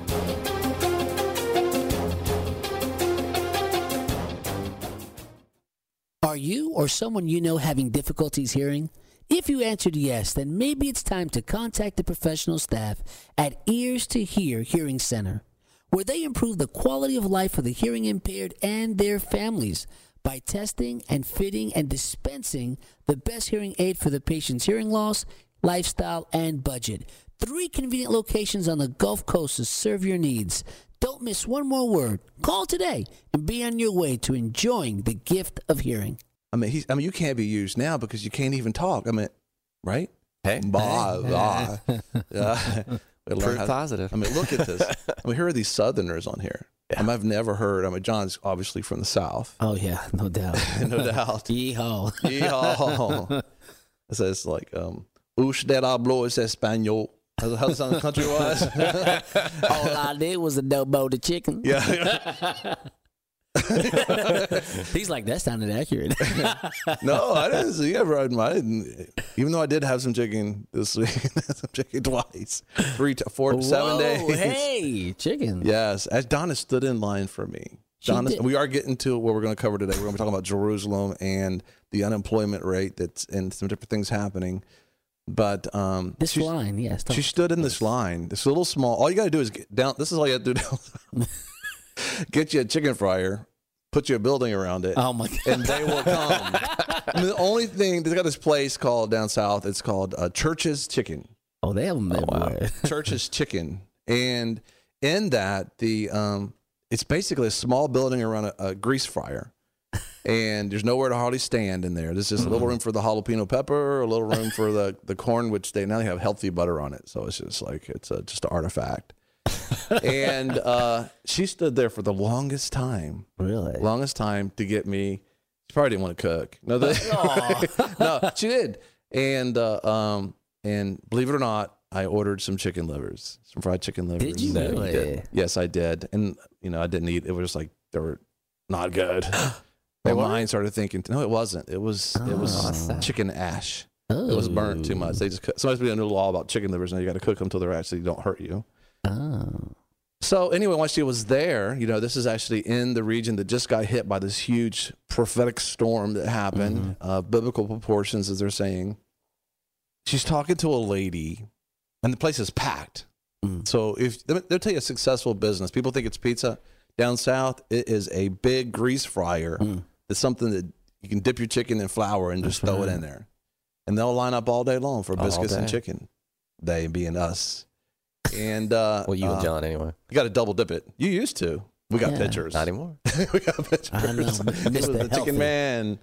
Are you or someone you know having difficulties hearing? If you answered yes, then maybe it's time to contact the professional staff at Ears to Hear Hearing Center, where they improve the quality of life for the hearing impaired and their families by testing and fitting and dispensing the best hearing aid for the patient's hearing loss, lifestyle, and budget. Three convenient locations on the Gulf Coast to serve your needs. Don't miss one more word. Call today and be on your way to enjoying the gift of hearing. I mean, he's, I mean, you can't be used now because you can't even talk. I mean, right? Hey, blah, blah. Yeah. Proof positive. I mean, look at this. I mean, here are these Southerners on here. Yeah. I mean, I've never heard. I mean, John's obviously from the South. Oh yeah, no doubt. No doubt. Yeehaw. Yeehaw. It says like, um, "Usted hablo es español." How's how the sound country was? All I did was adobo the chicken. Yeah. He's like, that sounded accurate. No, I didn't see ever. I didn't. Even though I did have some chicken this week, some chicken twice, three, to four, Whoa, seven days. Hey, chicken. Yes, as Donna stood in line for me. She Donna, did. we are getting to what we're going to cover today. We're going to be talking about Jerusalem and the unemployment rate that's and some different things happening. But um, This she, line, yes. she stood in this line. This little small. All you got to do is get down. This is all you have to do down. Get you a chicken fryer, put you a building around it. Oh my God. And they will come. I mean, the only thing they've got this place called down south. It's called uh, Church's Chicken. Oh, they have them everywhere. Church's Chicken, and in that the um, it's basically a small building around a, a grease fryer, and there's nowhere to hardly stand in there. There's just a little room for the jalapeno pepper, a little room for the, the corn, which they now have healthy butter on it. So it's just like it's a, just an artifact. and uh, she stood there for the longest time. Really? Longest time to get me. She probably didn't want to cook. No, the, no, she did. And uh, um, and believe it or not, I ordered some chicken livers, some fried chicken livers. Did you No, really? did. Yes, I did. And you know, I didn't eat. It was just like they were not good. They My weren't? mind started thinking, no, it wasn't. It was it was Oh. chicken ash. It was burnt too much. They just cook. Somebody's been a new law about chicken livers. Now you got to cook them until they're actually don't hurt you. Oh. So anyway, once she was there, you know, this is actually in the region that just got hit by this huge prophetic storm that happened, Mm-hmm. uh, biblical proportions, as they're saying. She's talking to a lady, and the place is packed. Mm. So if they'll tell you a successful business, people think it's pizza. Down south, it is a big grease fryer. Mm. It's something that you can dip your chicken in flour and just That's throw it right. in there. And they'll line up all day long for All biscuits and day. chicken. They being us. And uh, Well, you and uh, John anyway. You got to double dip it. You used to. We got Yeah. pictures. Not anymore. we got pictures. I know. It was Mister the Healthy. chicken man.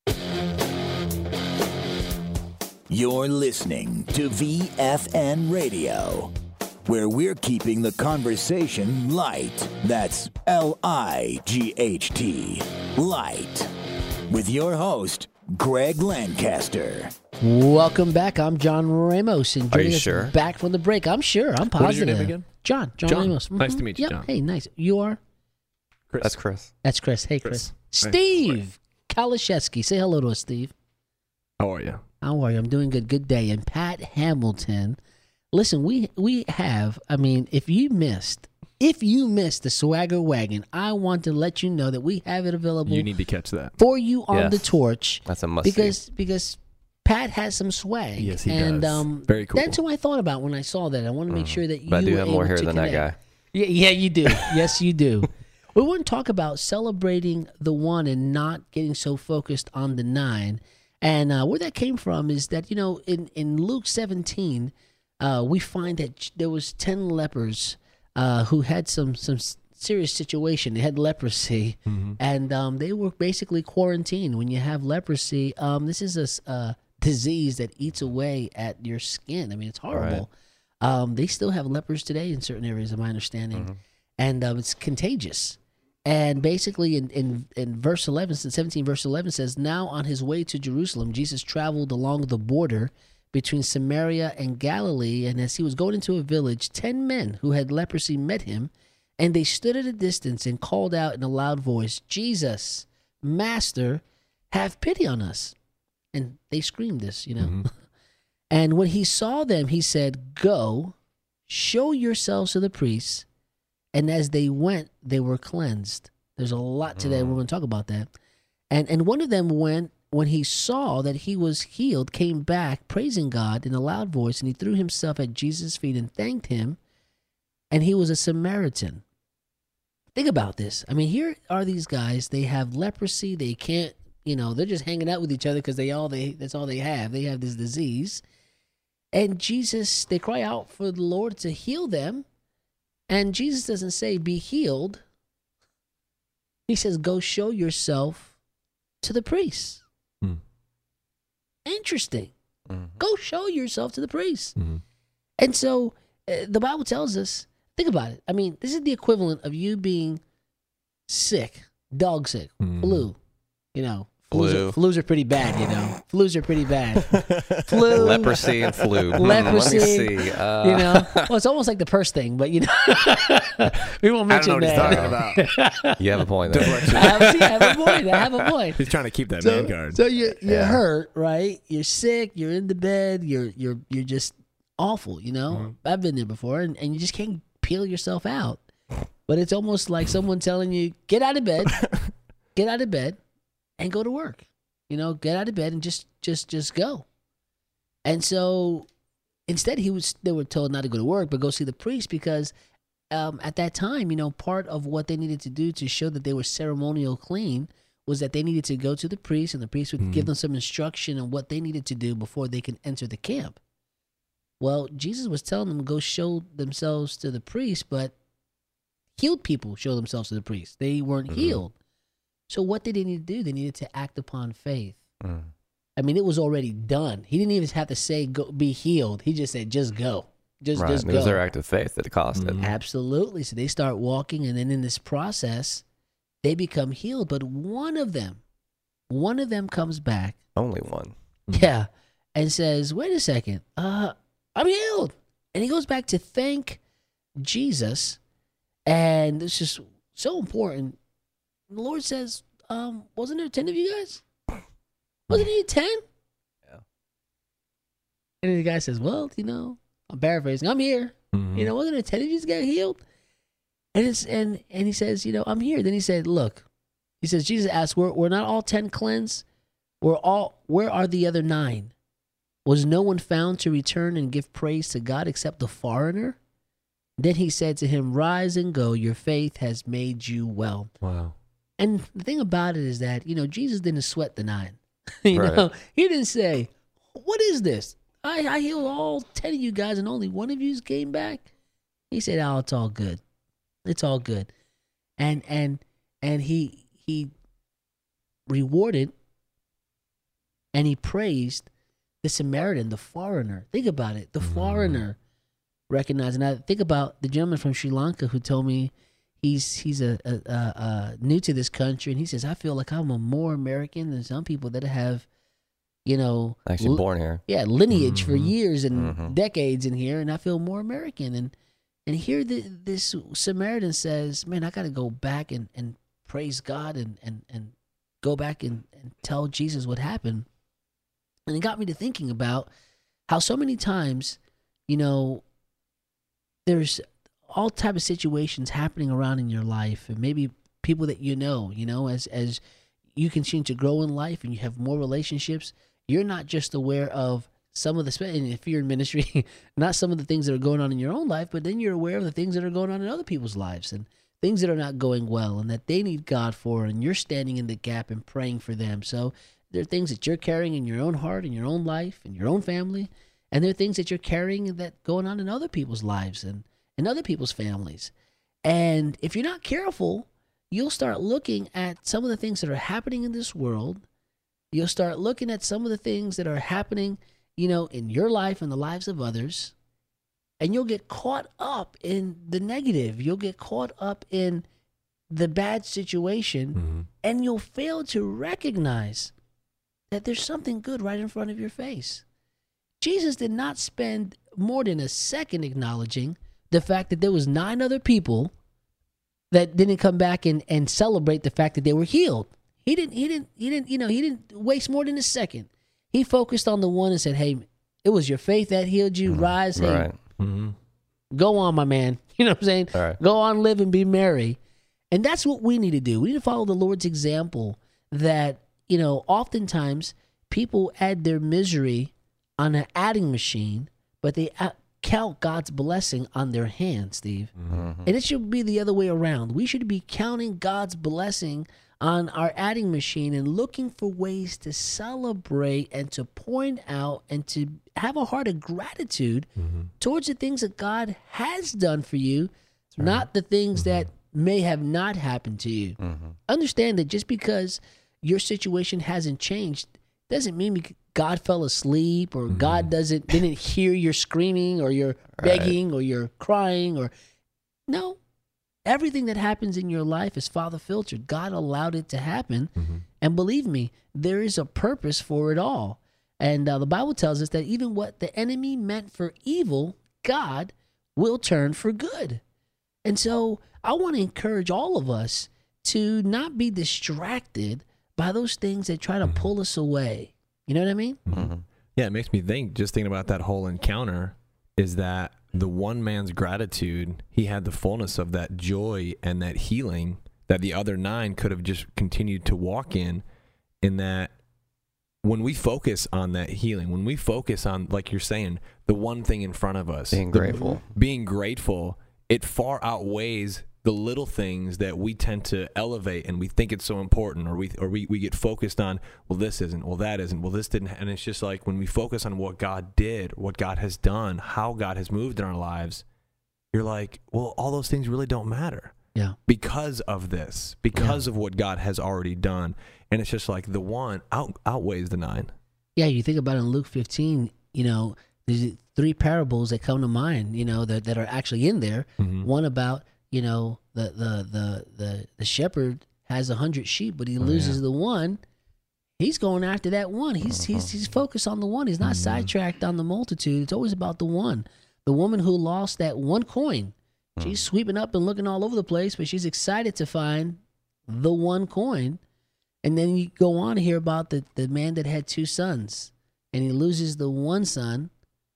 You're listening to V F N Radio, where we're keeping the conversation light. That's L I G H T, light. With your host, Greg Lancaster. Welcome back. I'm John Ramos, and Are joining you us sure? back from the break. I'm sure. I'm positive. What is your name again? John. John, John. Ramos. Nice Mhm. to meet you, Yep. John. Hey, nice. You are? Chris. That's Chris. That's Chris. Hey, Chris. Chris. Hey. Steve Kalashevsky. Say hello to us, Steve. How are you? How are you? I'm doing good. Good day. And Pat Hamilton. Listen, we we have, I mean, if you missed, if you missed the Swagger Wagon, I want to let you know that we have it available You need to catch that. for you on Yes. the torch. That's a must because because Pat has some swag. Yes, he and, does. Um, Very cool. That's who I thought about when I saw that. I want to make sure that you But I do were have more able hair to than that connect. guy. Yeah, yeah, you do. Yes, you do. We want to talk about celebrating the one and not getting so focused on the nine. And uh, where that came from is that, you know, in, in Luke seventeen, uh, we find that there was ten lepers uh, who had some, some serious situation. They had leprosy, Mm-hmm. and um, they were basically quarantined. When you have leprosy, um, this is a s- uh, disease that eats away at your skin. I mean, it's horrible. Um, they still have lepers today in certain areas, of my understanding, Mm-hmm. and um, it's contagious. And basically, in, in, in verse eleven, seventeen, verse eleven says, "Now on his way to Jerusalem, Jesus traveled along the border between Samaria and Galilee, and as he was going into a village, ten men who had leprosy met him, and they stood at a distance and called out in a loud voice, 'Jesus, Master, have pity on us.' And they screamed this, you know. Mm-hmm. And when he saw them, he said, 'Go, show yourselves to the priests.' And as they went, they were cleansed." There's a lot to that. We're going to talk about that. And and one of them went, when he saw that he was healed, came back praising God in a loud voice, and he threw himself at Jesus' feet and thanked him. And he was a Samaritan. Think about this. I mean, here are these guys. They have leprosy. They can't, you know, they're just hanging out with each other because they all they that's all they have. They have this disease. And Jesus, they cry out for the Lord to heal them. And Jesus doesn't say, "Be healed." He says, "Go show yourself to the priests." Hmm. Interesting. Mhm. Go show yourself to the priests. Mhm. And so uh, the Bible tells us, think about it. I mean, this is the equivalent of you being sick, dog sick, Mhm. flu. You know, flus Flu. are, flus are pretty bad, you know. Flus are pretty bad. Flu. Leprosy and flu. Hmm, Leprosy. Let me see. Uh, You know, well, it's almost like the purse thing, but you know, we won't I don't know mention what he's that. talking about. You have a point there. I have, see, I have a point. I have a point. He's trying to keep that So, man card. so you you're Yeah. hurt, right? You're sick. You're in the bed. You're you're you're just awful. You know, Mm-hmm. I've been there before, and, and you just can't peel yourself out. But it's almost like someone telling you, "Get out of bed, get out of bed, and go to work." You know, get out of bed and just just just go. And so instead, he was they were told not to go to work, but go see the priest, because um, at that time, you know, part of what they needed to do to show that they were ceremonial clean was that they needed to go to the priest, and the priest would give them some instruction on what they needed to do before they can enter the camp. Well, Jesus was telling them to go show themselves to the priest, but healed people show themselves to the priest. They weren't Mm-hmm. healed. So what did they need to do? They needed to act upon faith. Mm. I mean, it was already done. He didn't even have to say, "Go be healed." He just said, "Just go." just right. just It go. was their act of faith that cost it. Absolutely. So they start walking, and then in this process, they become healed. But one of them, one of them comes back. Only one. Yeah. And says, wait a second, uh, I'm healed. And he goes back to thank Jesus. And it's just so important. The Lord says, um, wasn't there ten of you guys? Wasn't there ten? Yeah. And then the guy says, well, you know, I'm paraphrasing, I'm here. Mm-hmm. You know, wasn't there ten of you that got healed? And it's and and he says, you know, I'm here. Then he said, look, he says, Jesus asked, were, were not all ten cleansed? Were all where are the other nine? Was no one found to return and give praise to God except the foreigner? Then he said to him, rise and go, your faith has made you well. Wow. And the thing about it is that, you know, Jesus didn't sweat the nine. you Right. know, he didn't say, what is this? I, I healed all ten of you guys and only one of you came back. He said, oh, it's all good. It's all good. And and and he he rewarded and he praised the Samaritan, the foreigner. Think about it. The Mm-hmm. foreigner recognized. And I think about the gentleman from Sri Lanka who told me he's he's a, a, a, a new to this country, and he says, I feel like I'm a more American than some people that have, you know, Actually li- born here. yeah, lineage for Mm-hmm. years and Mhm. decades in here, and I feel more American. And and here the, this Samaritan says, man, I got to go back and, and praise God and, and, and go back and, and tell Jesus what happened. And it got me to thinking about how so many times, you know, there's all type of situations happening around in your life, and maybe people that you know, you know, as as you continue to grow in life and you have more relationships, you're not just aware of some of the, and if you're in ministry, not some of the things that are going on in your own life, but then you're aware of the things that are going on in other people's lives and things that are not going well and that they need God for, and you're standing in the gap and praying for them. So there are things that you're carrying in your own heart, in your own life, in your own family, and there are things that you're carrying that going on in other people's lives and in other people's families. And if you're not careful, you'll start looking at some of the things that are happening in this world. You'll start looking at some of the things that are happening, you know, in your life and the lives of others. And you'll get caught up in the negative. You'll get caught up in the bad situation. Mm-hmm. And you'll fail to recognize that there's something good right in front of your face. Jesus did not spend more than a second acknowledging the fact that there was nine other people that didn't come back and, and celebrate the fact that they were healed. He didn't, he didn't, he didn't, you know, he didn't waste more than a second. He focused on the one and said, hey, it was your faith that healed you. Rise, hey, Right. Mm-hmm. go on, my man. You know what I'm saying? All right. Go on, live and be merry. And that's what we need to do. We need to follow the Lord's example that, you know, oftentimes people add their misery on an adding machine, but they a- count God's blessing on their hand, Steve. Mm-hmm. And it should be the other way around. We should be counting God's blessing on our adding machine and looking for ways to celebrate and to point out and to have a heart of gratitude Mm-hmm. towards the things that God has done for you, not the things Mm-hmm. that may have not happened to you. Mm-hmm. Understand that just because your situation hasn't changed doesn't mean bec- God fell asleep or Mm-hmm. God doesn't didn't hear your screaming or your begging or your crying or no. Everything that happens in your life is Father filtered. God allowed it to happen. Mm-hmm. And believe me, there is a purpose for it all. And uh, the Bible tells us that even what the enemy meant for evil, God will turn for good. And so I want to encourage all of us to not be distracted by those things that try to pull us away. You know what I mean? Mm-hmm. Yeah, it makes me think, just thinking about that whole encounter, is that the one man's gratitude, he had the fullness of that joy and that healing that the other nine could have just continued to walk in, in that when we focus on that healing, when we focus on, like you're saying, the one thing in front of us, Being the- grateful. being grateful, it far outweighs the little things that we tend to elevate and we think it's so important, or we or we, we get focused on, well, this isn't, well, that isn't, well, this didn't. And it's just like when we focus on what God did, what God has done, how God has moved in our lives, you're like, well, all those things really don't matter. Yeah. Because of this, because of what God has already done. And it's just like the one out, outweighs the nine. Yeah, you think about it in Luke fifteen, you know, there's three parables that come to mind, you know, that, that are actually in there. Mm-hmm. One about, you know, the the the the, the shepherd has a hundred sheep, but he Oh, loses yeah. the one. He's going after that one. He's Uh-huh. he's he's focused on the one. He's not Mm-hmm. sidetracked on the multitude. It's always about the one. The woman who lost that one coin. She's sweeping up and looking all over the place, but she's excited to find the one coin. And then you go on to hear about the, the man that had two sons, and he loses the one son,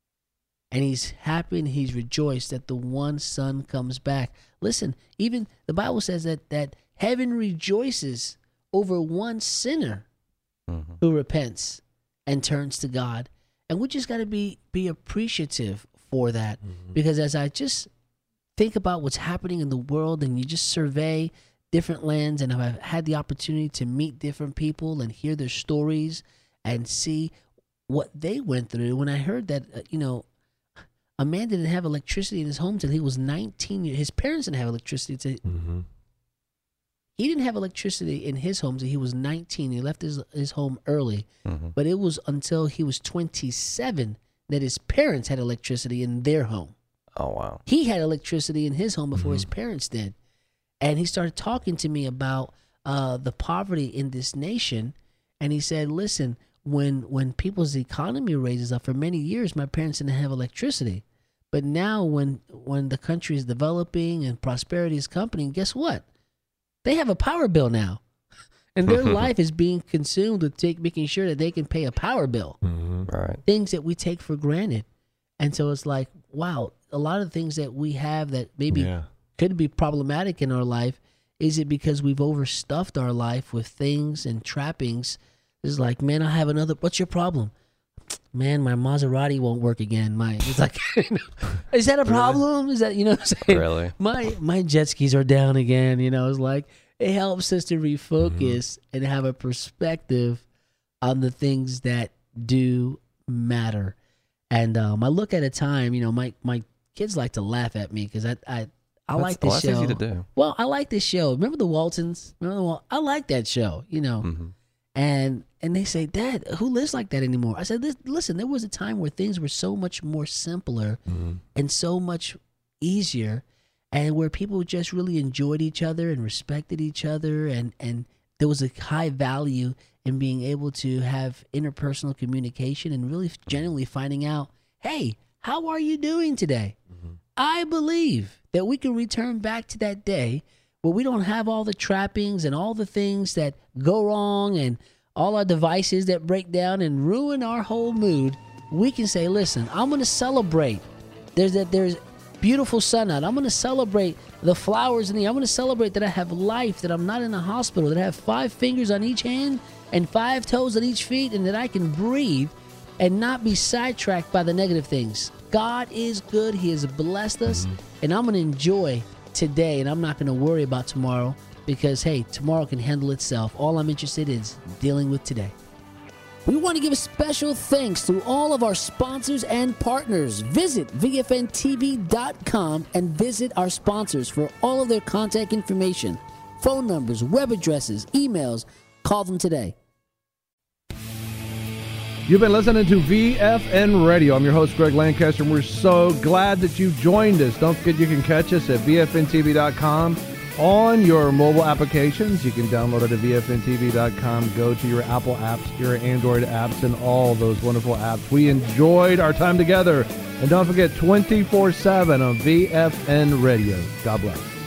and he's happy and he's rejoiced that the one son comes back. Listen, even the Bible says that, that heaven rejoices over one sinner Mm-hmm. who repents and turns to God. And we just got to be be appreciative for that. Mm-hmm. Because as I just think about what's happening in the world, and you just survey different lands, and I've had the opportunity to meet different people and hear their stories and see what they went through. When I heard that, uh, you know, a man didn't have electricity in his home till he was nineteen years. His parents didn't have electricity till Mm-hmm. he didn't have electricity in his home till he was nineteen. He left his his home early, Mm-hmm. but it was until he was twenty-seven that his parents had electricity in their home. Oh, wow. He had electricity in his home before his parents did. And he started talking to me about uh, the poverty in this nation. And he said, listen, when when people's economy raises up, for many years, my parents didn't have electricity. But now when when the country is developing and prosperity is coming, guess what? They have a power bill now. And their life is being consumed with take, making sure that they can pay a power bill. Mm-hmm. Right. Things that we take for granted. And so it's like, wow, a lot of things that we have that maybe Yeah. could be problematic in our life, is it because we've overstuffed our life with things and trappings? It's like, man, I have another, what's your problem? Man, my Maserati won't work again. My it's like, is that a problem? Is that, you know what I'm saying? Really? My my jet skis are down again. You know, it's like, it helps us to refocus Mm-hmm. and have a perspective on the things that do matter. And um, I look at a time, you know, my, my kids like to laugh at me because I, I, I That's- like this well, that's show. easy to do. Well, I like this show. Remember the Waltons? Remember the Wal- I like that show, you know. Mm-hmm. And and they say, Dad, who lives like that anymore? I said, listen, there was a time where things were so much more simpler Mm-hmm. and so much easier, and where people just really enjoyed each other and respected each other, and, and there was a high value in being able to have interpersonal communication and really genuinely finding out, hey, how are you doing today? I believe that we can return back to that day where we don't have all the trappings and all the things that go wrong and all our devices that break down and ruin our whole mood. We can say, listen, I'm going to celebrate. There's that there's beautiful sun out. I'm going to celebrate the flowers in the, I'm going to celebrate that I have life, that I'm not in a hospital, that I have five fingers on each hand and five toes on each feet, and that I can breathe and not be sidetracked by the negative things. God is good. He has blessed us, and I'm going to enjoy today, and I'm not going to worry about tomorrow because, hey, tomorrow can handle itself. All I'm interested in is dealing with today. We want to give a special thanks to all of our sponsors and partners. Visit V F N T V dot com and visit our sponsors for all of their contact information, phone numbers, web addresses, emails. Call them today. You've been listening to V F N Radio. I'm your host, Greg Lancaster, and we're so glad that you joined us. Don't forget you can catch us at V F N T V dot com on your mobile applications. You can download it at V F N T V dot com. Go to your Apple apps, your Android apps, and all those wonderful apps. We enjoyed our time together. And don't forget, twenty-four seven on V F N Radio. God bless.